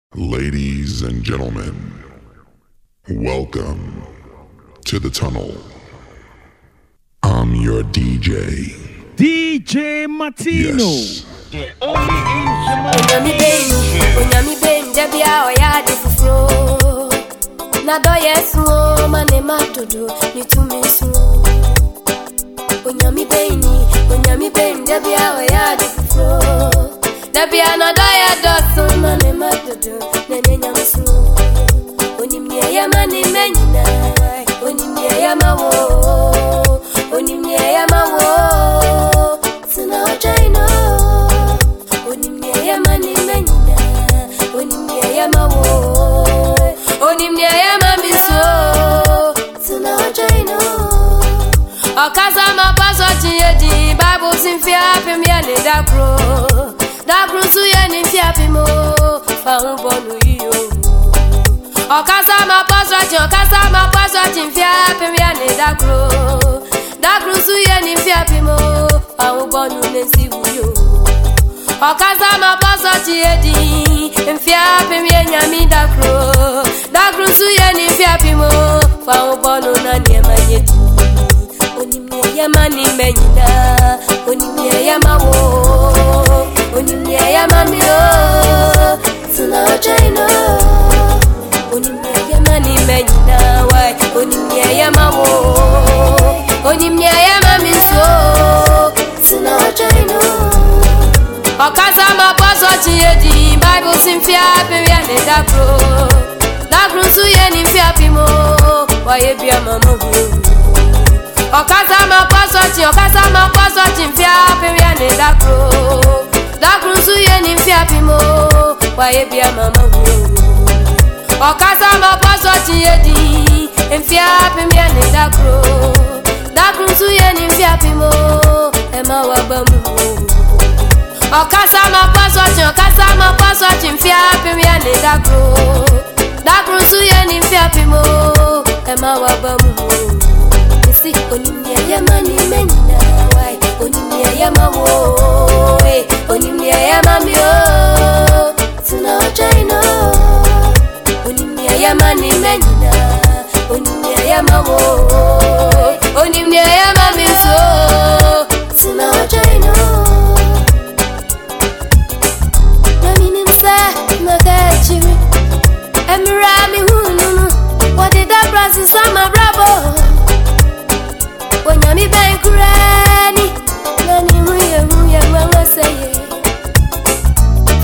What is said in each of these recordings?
Ladies and gentlemen, welcome to the tunnel. I'm your DJ. DJ Martino. Yes. The only Onyami ben debia oya de fufro. Na do yesu mane matodo ni tumi su. Onyami ben debia oya de fufro. Debia na do ya do mane matodo ne nyamsu. Onimye ya mane menina. Onimye ya mawo. Onimye ya mawo. Sina ojaino. Onimye ya mane menina. Onimye ya mawo. Onimye ya mamiso. Sina ojaino. Okaza mapaso chiyedi. Bible sinfia pimya ne dakro. Dakro suye ni fiapimo. Fahubonu iyo. Okaza mapaso chimfia pimya ne dakro. Dakro suye ni fiapimo. Fahubonu nensi uyo. Okaza mapaso chiyedi. Mfia pimya nyami dakro. Dakro suye ni fiapimo. Fahubonu na niema yedi. Onimye ya mani menyina. Onimye ya mawo. Onimye ya mamio. Sina ojaino. Onimye ya mani menyina. Why? Onimye ya mawo. Onimye ya mamiso. Sina ojaino. Okaza mapaso chiyedi. Bible sinfia pimya ne dakro. Dakro suye ni fiapimo. Waye bia mamohu. Okaza mapaso chimfia pimya ne dakro. Dakro suye ni fiapimo. Waye bia mamohu. Okaza mapaso chiyedi. Mfia pimya ne dakro. Dakro suye ni fiapimo. Ema wabamu. Okaza mapaso chimfia pimya ne dakro. Dakro suye ni fiapimo. Ema wabamu. Si onimye ya mani menina. Why? Onimye ya mawo. Onimye ya mamio. Sina ojaino. Onimye ya mani menina. Onimye ya mawo. Onimye ya mamiso. Sina ojaino. Nami nimsa magachiri. Emirami hununu. Wadida brasi sama bravo. Onyami ben kurani. Nani huye mama say.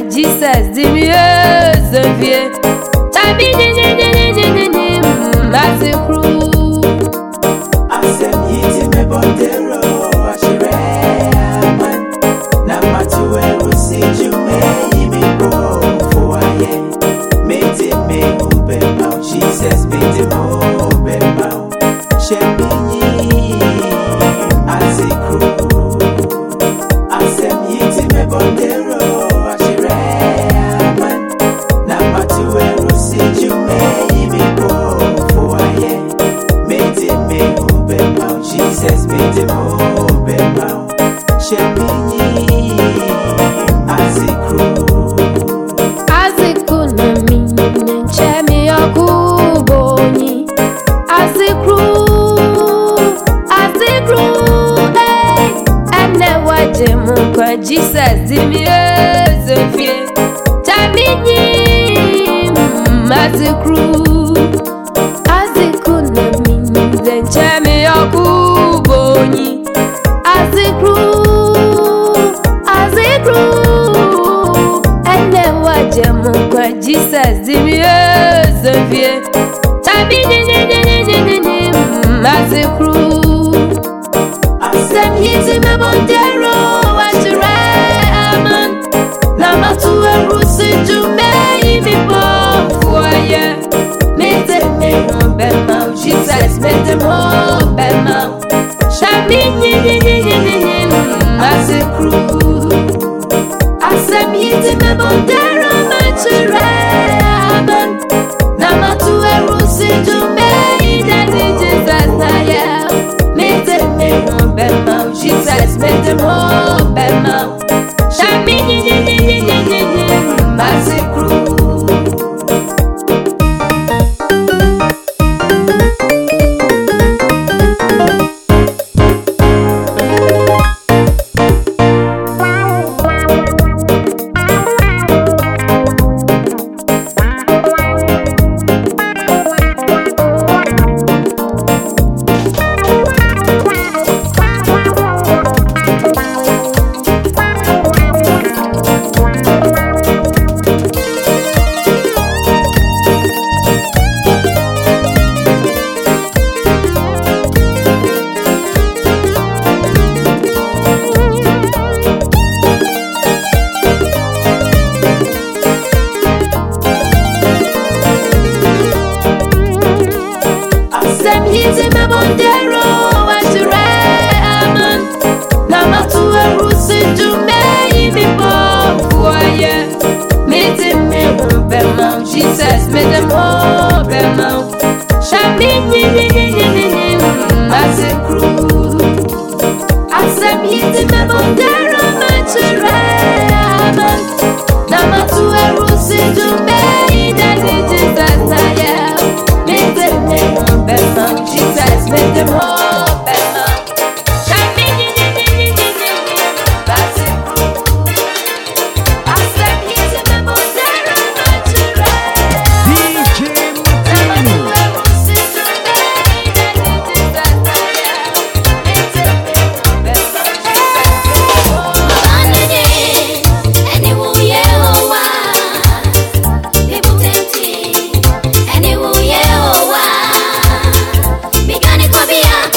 Jesus di mieux vie. Tabi ni masikru. Asem yiti me bondero ashire man. Na matuwe usijume imi bo fuaye. Mete me ube mau Jesus mete mo ube mau. Shemini asikru. Asem yiti me bondero ashire man. Na matuwe usijume imi bo fuaye. Mete me ube mau Jesus mete mo ube mau. Shemini asikru. Azikuna minye nchemi yakubonyi. Azikru, ene wajemu kwa Jesus di mieux vie. Taminyi azikru. Azikuna minye nchemi yakubonyi. Azikru, ene wajemu kwa Jesus di mieux vie. Taminyi azikru. Asem yiti me bondero ashire man. Na matuwe rusijume imi bo fuaye. Mete me ube mau Jesus mete mo ube mau. Shami azikru. Asem yiti me bondero ashire man. Na matuwe rusijume idani Jesus na ya. Mete me ube mau Jesus mete mo ube mau. Shami azikru. Asem yiti me bondero ashire man. Na matuwe rusijume imi bo fuaye. Mete me ube mau Jesus mete mo ube mau. Shami azikru. Asem yiti me bondero ashire man. Na matuwe rusijume idani Jesus na ya. Mete me ube mau Jesus mete mo ube mau. Shami azikru. Asem yiti me bondero ashire. DJ Matino. Anywho, yeah, oh, wow. Mechanic,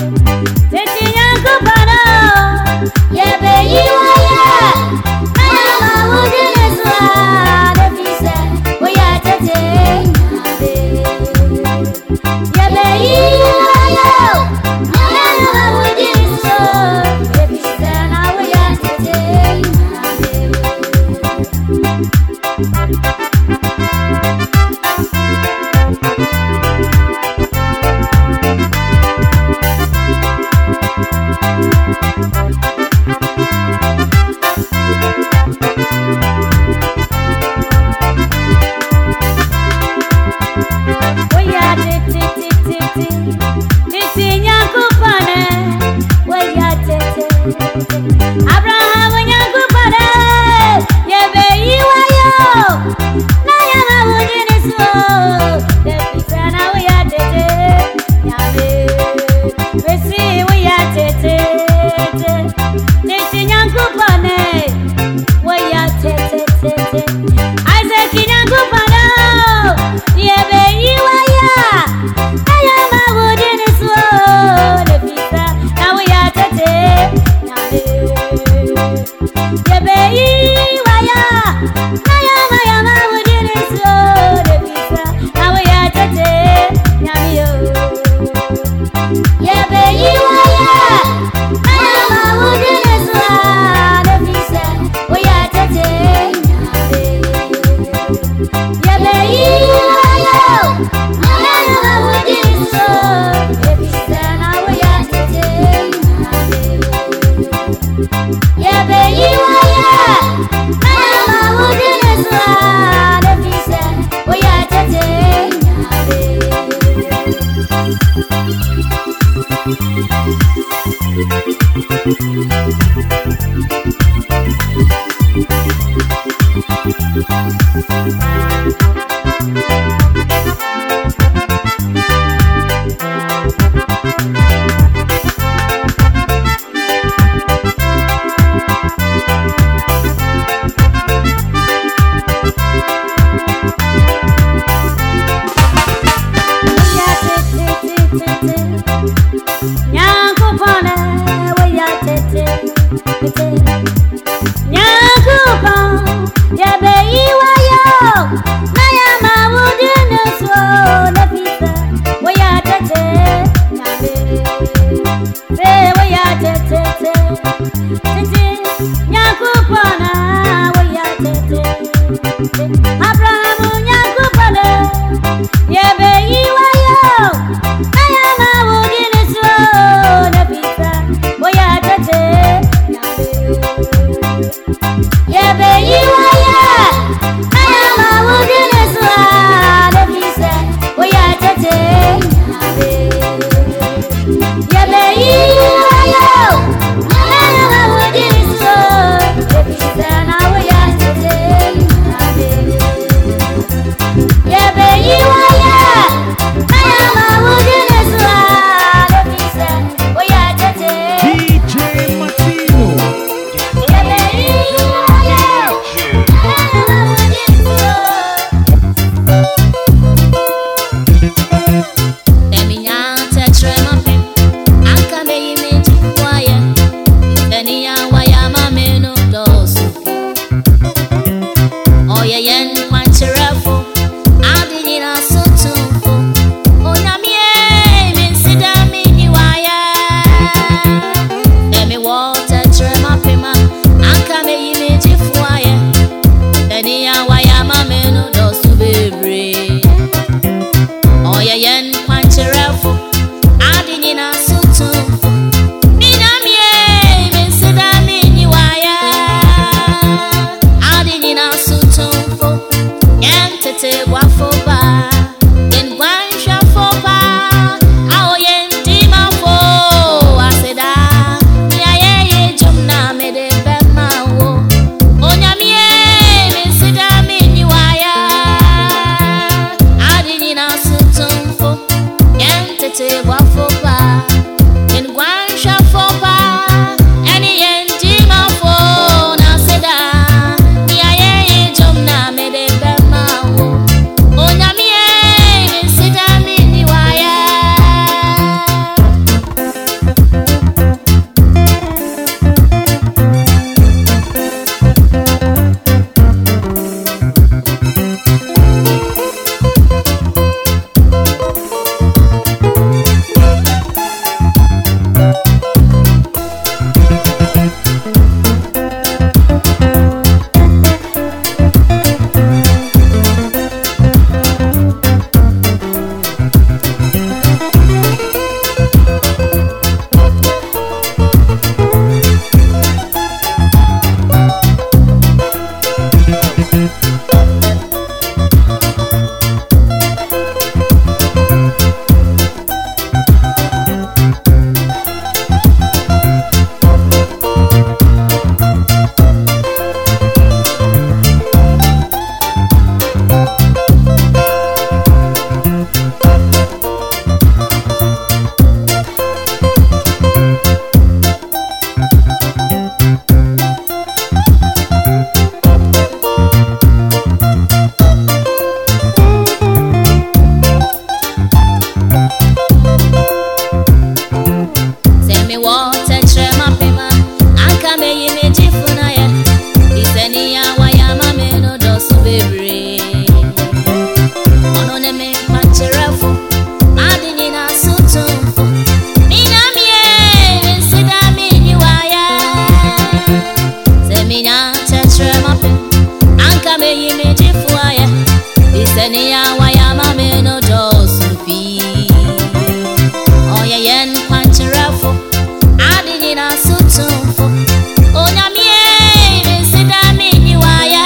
Yeah, baby, me water trema pema anka me yimi jifuna ye iseni ya wayama me no dosu bebre ono ne me pancherafo adini na sutumfo mina mie sida mi ni waya se mina trema pema anka me yimi jifuna ye iseni ya wayama me no dosu pi oya yen pancherafo adini na sutumfo onyamie sida mi ni waya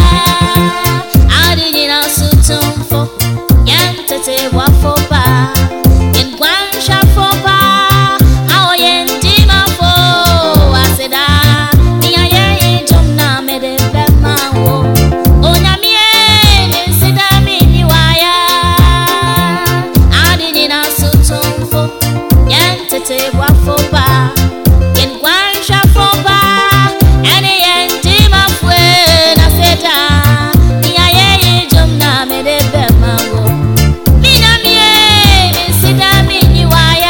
adini na sutumfo yen tete wafopa yen kwansha fopa awo yen dimafo asida niya yen jomna mede bema wo onyamie sida mi ni waya adini na sutumfo yen tete wafopa yen kwansha fopa ene yen dimafwe na seda niya yen jomna mede bema wo mina mie sida mi ni waya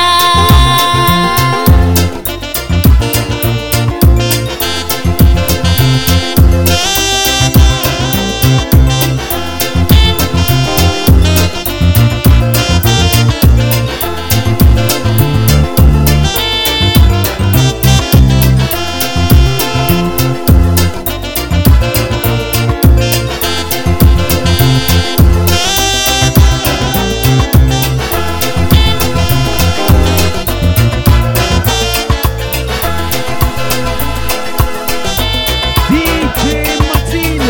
DJ Martino.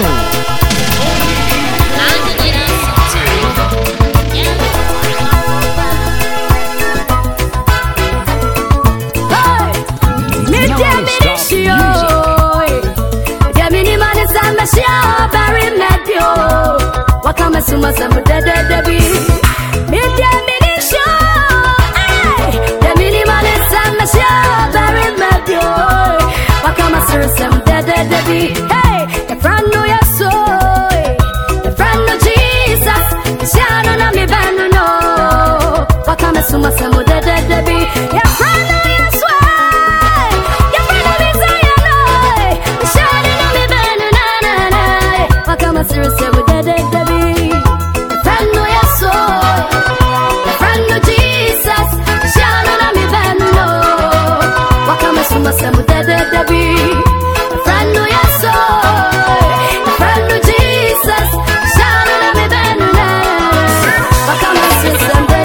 adini na sutumfo yen wafopa Hey, the friend no yes so, the friend no Jesus, Shana na mi banu no, wakame suma semu de be. Your friend no yes so, your friend no desire no, Shana na mi banu na na, wakame semu de be. The friend no yes so, the friend no Jesus, Shana na mi banu no, wakame suma semu de be. Friend no yes so, friend no Jesus, shana na me benuna, wakama sisem de.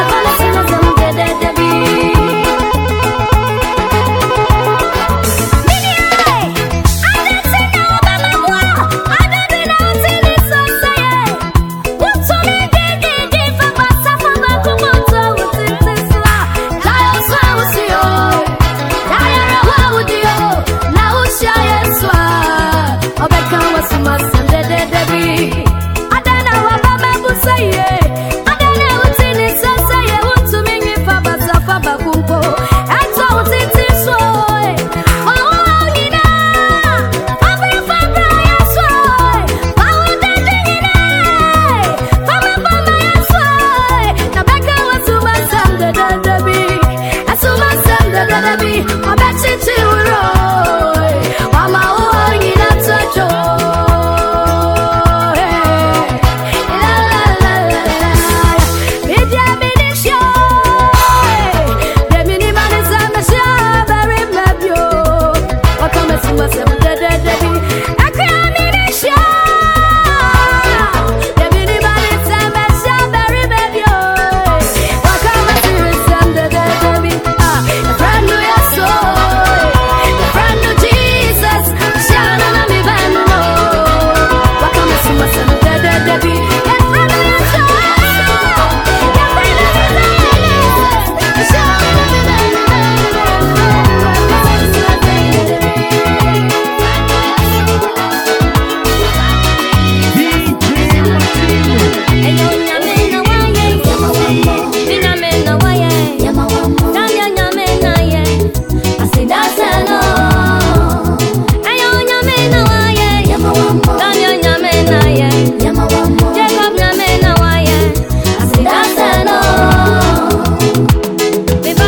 Me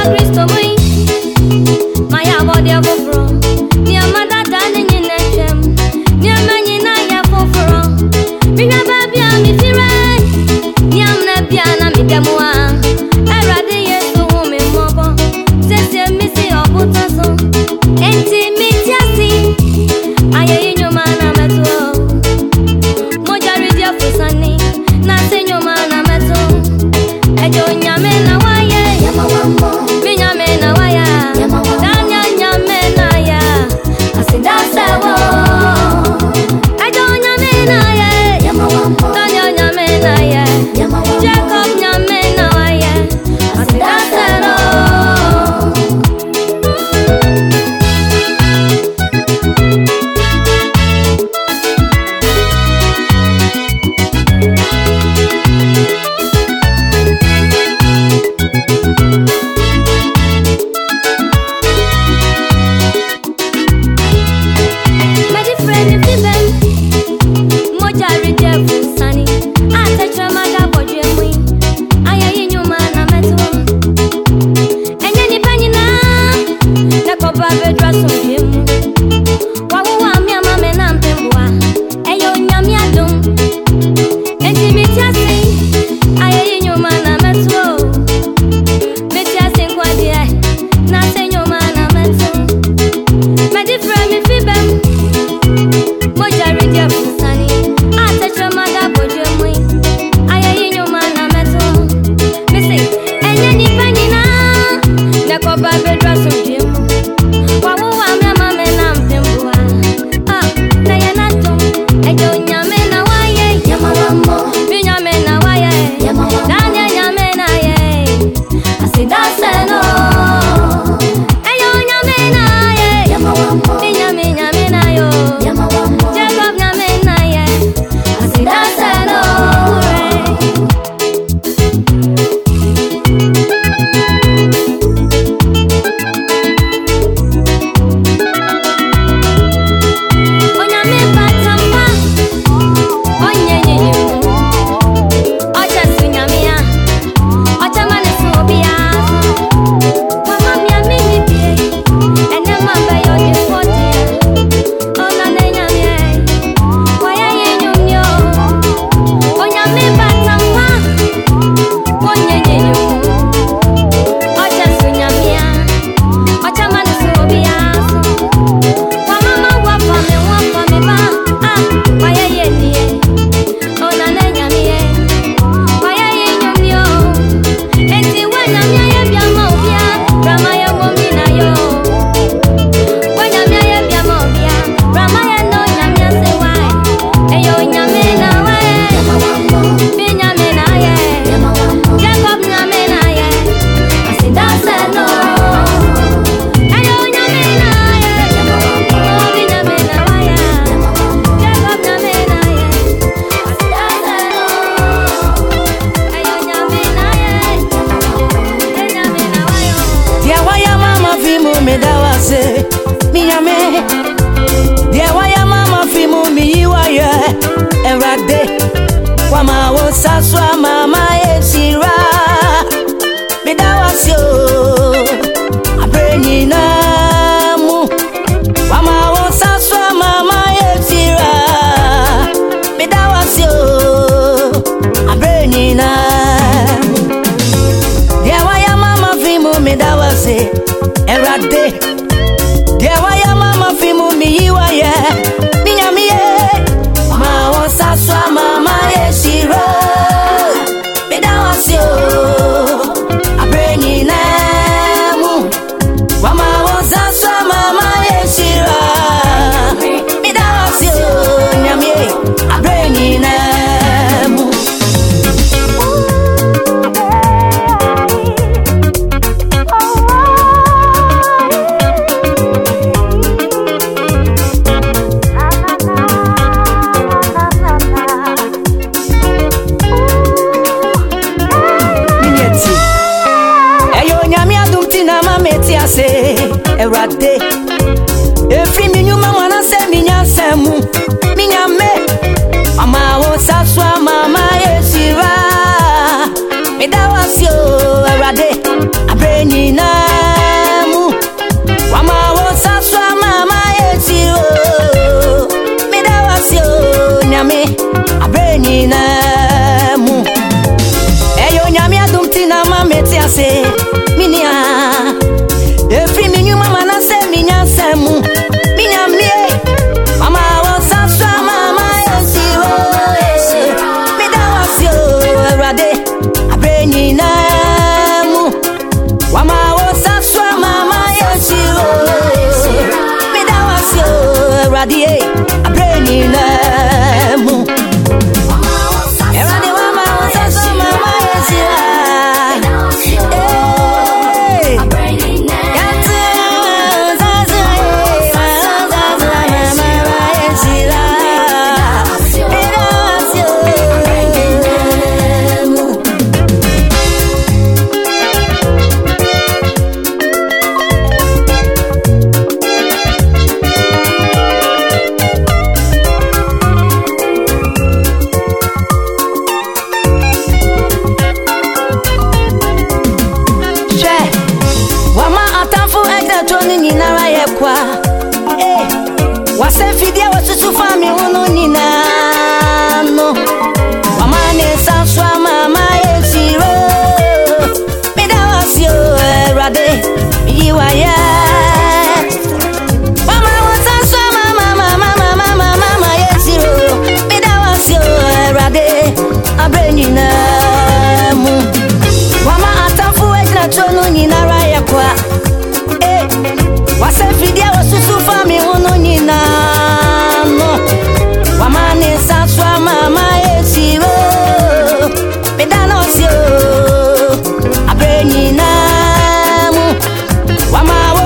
Saswa mama esira Midawasyo Abreni namu Wama wo saswa mama esira Midawasyo Abreni namu Dewa ya mama fimu midawase Erade Dewa ya mama fimu miyiwaye Minyamiye Wama wo saswa mama esira Erade Efri minyuma mwana se minyasemu Minyame Mama wo saswa mama esira Midawasyo Erade Abreni abreni namu wama wosa swa mama yetiro midawasio nyame abreni namu eyo nyame adumti na mameti ase minia efri minyu mama na se minya semu minya mie mama wosa swa mama yetiro midawasio erade abreni namu wama wosa swa mama yetiro midawasio erade abreni namu erade wama wosa swa mama yetiro wase fidia wasusu fami hunu nina no wamane sanswa mama yesiro midawasio erade yiwaya mama wasanswa mama yesiro midawasio erade abreni namu wama atafu ejna chonu nina raya kwa wase fidia wasusu fami hunu nina no wamane sanswa mama yesiro midanosio abreni namu wama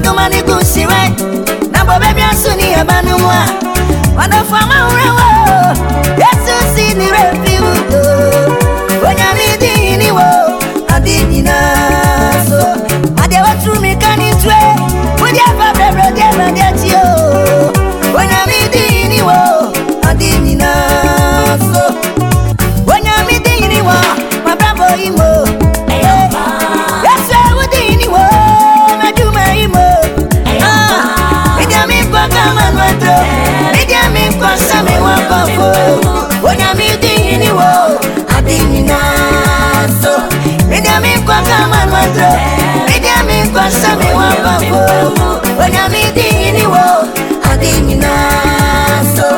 no money go see right. Now baby asuni abanumwa. Wanda fama urewo. Yesu si ni refuge. Onya mi di ni wo. Adini na so. Ade wa true me can it way. Would you ever be there and yet you? Onya mi di ni wo. Adini na so. Onya mi di ni wo. My bravo imo. Yes, I would di ni wo. My do my imo. Mediami kwa kama nwato. Mediami kwa sami wakafo. Onya mi di ni wo. Adini na so. Mediami kwa kama nwato. Mediami kwa sami wakafo. Onya mi di ni wo. Adini na so.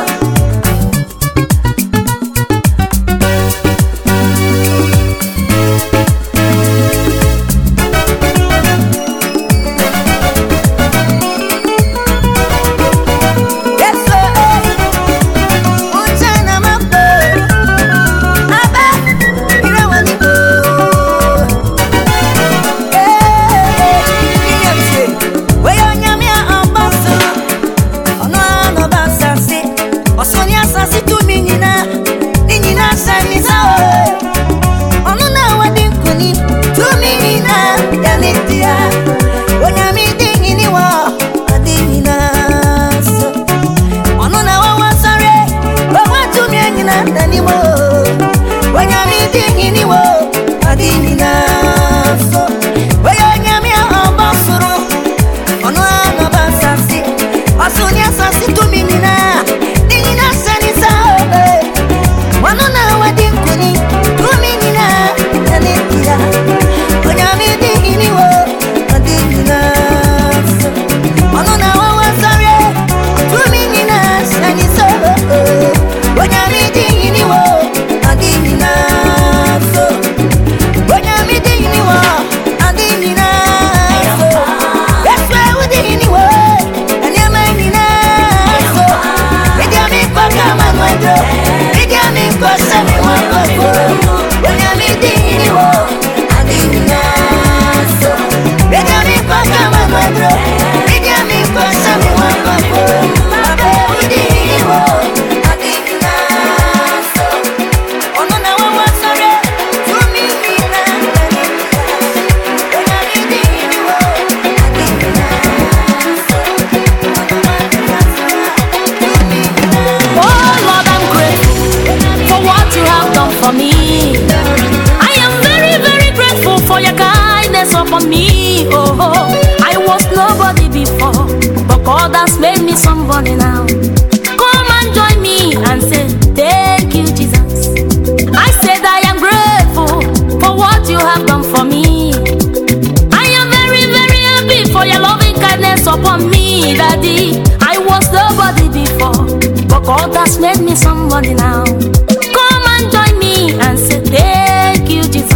God has made me somebody now. Come and join me and say thank you, Jesus.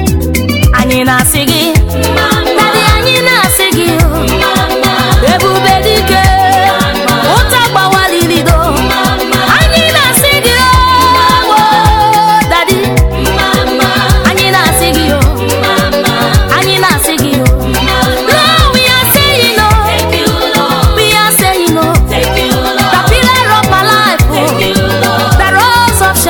Anina sigi, daddy anina sigi, ebu bedike, utakwa walilido. Anina sigi, oh, daddy, anina sigi, oh, anina sigi, oh. Lord, we are saying no, we are saying no. The pillar of my life, the rose of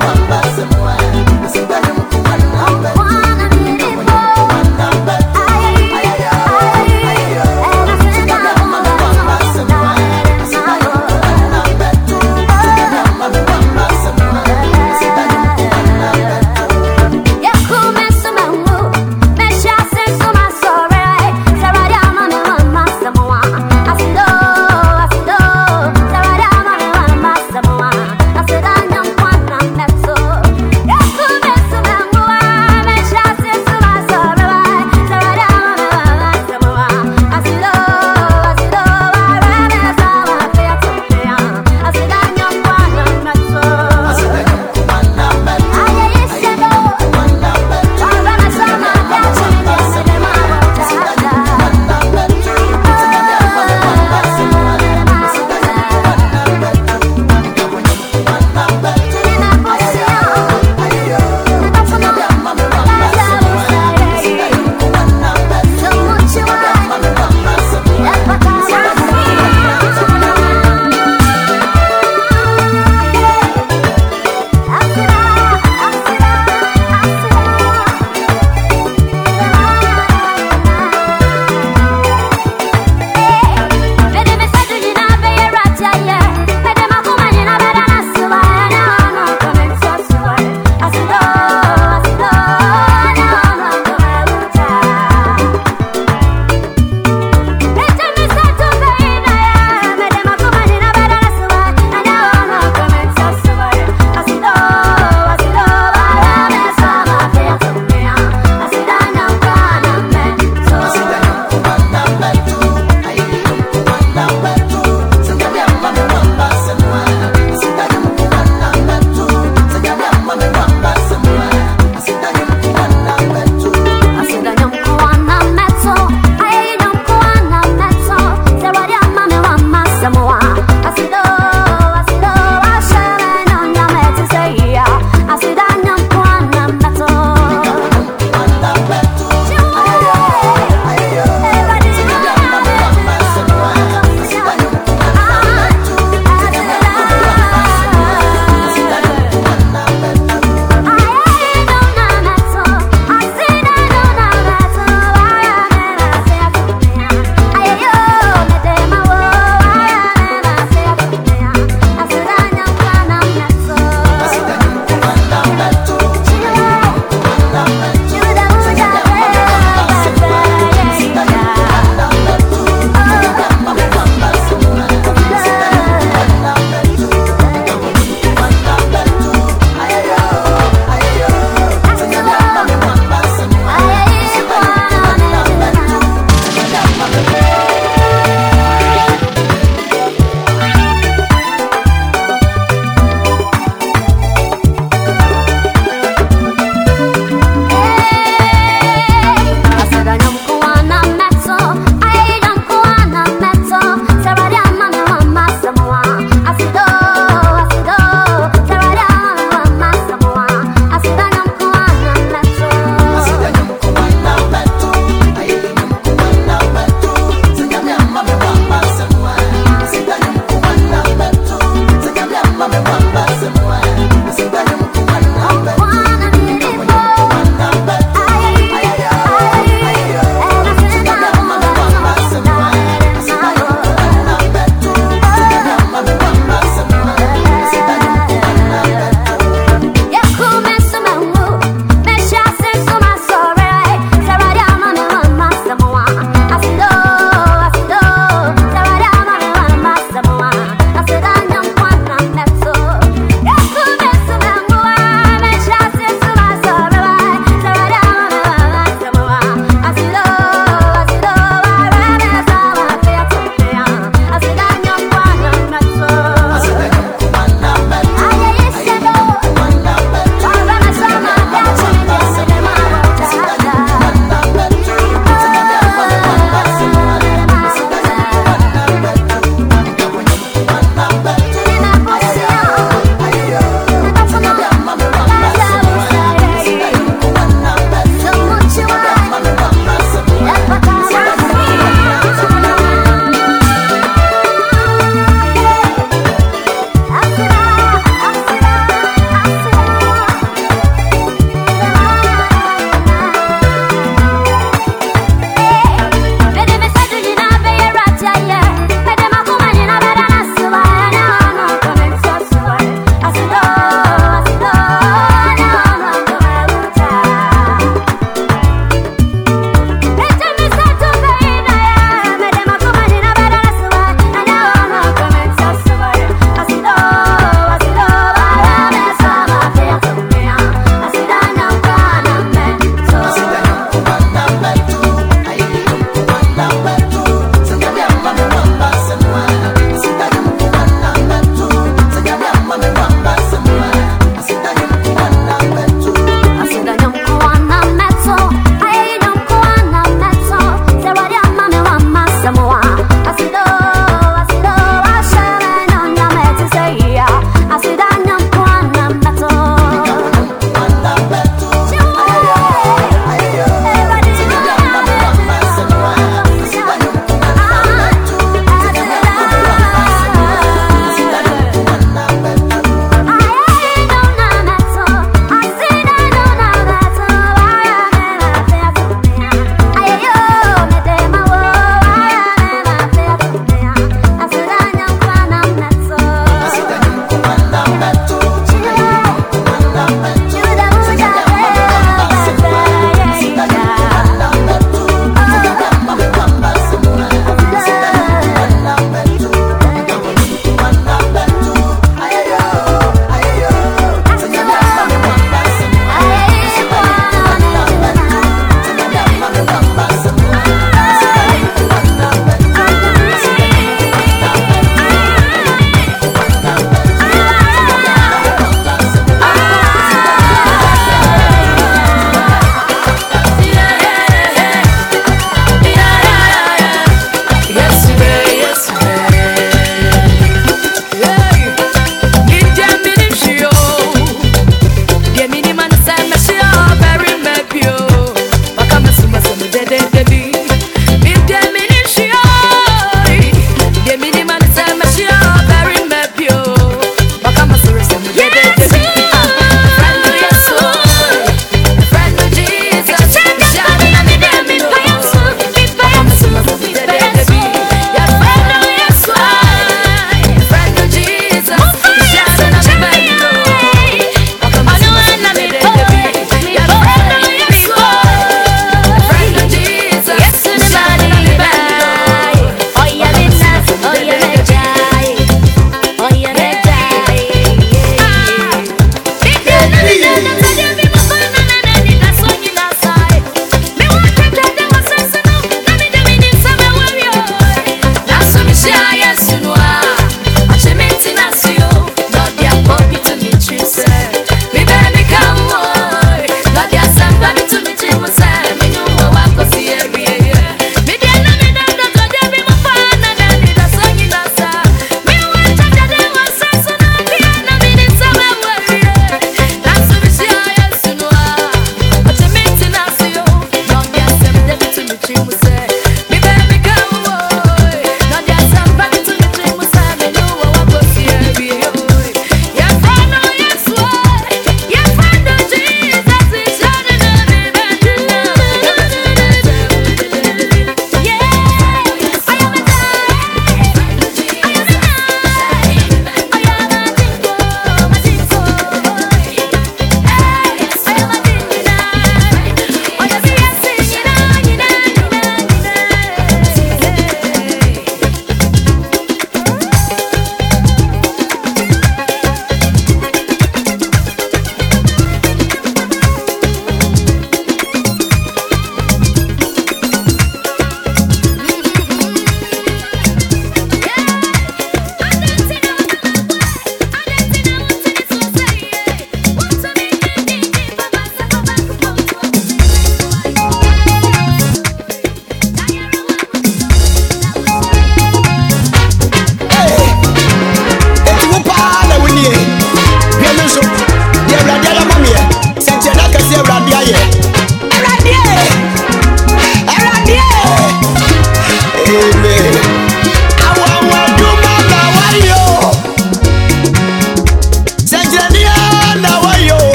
So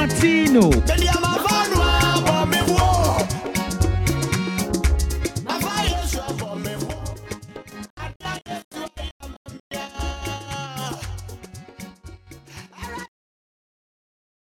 Martino.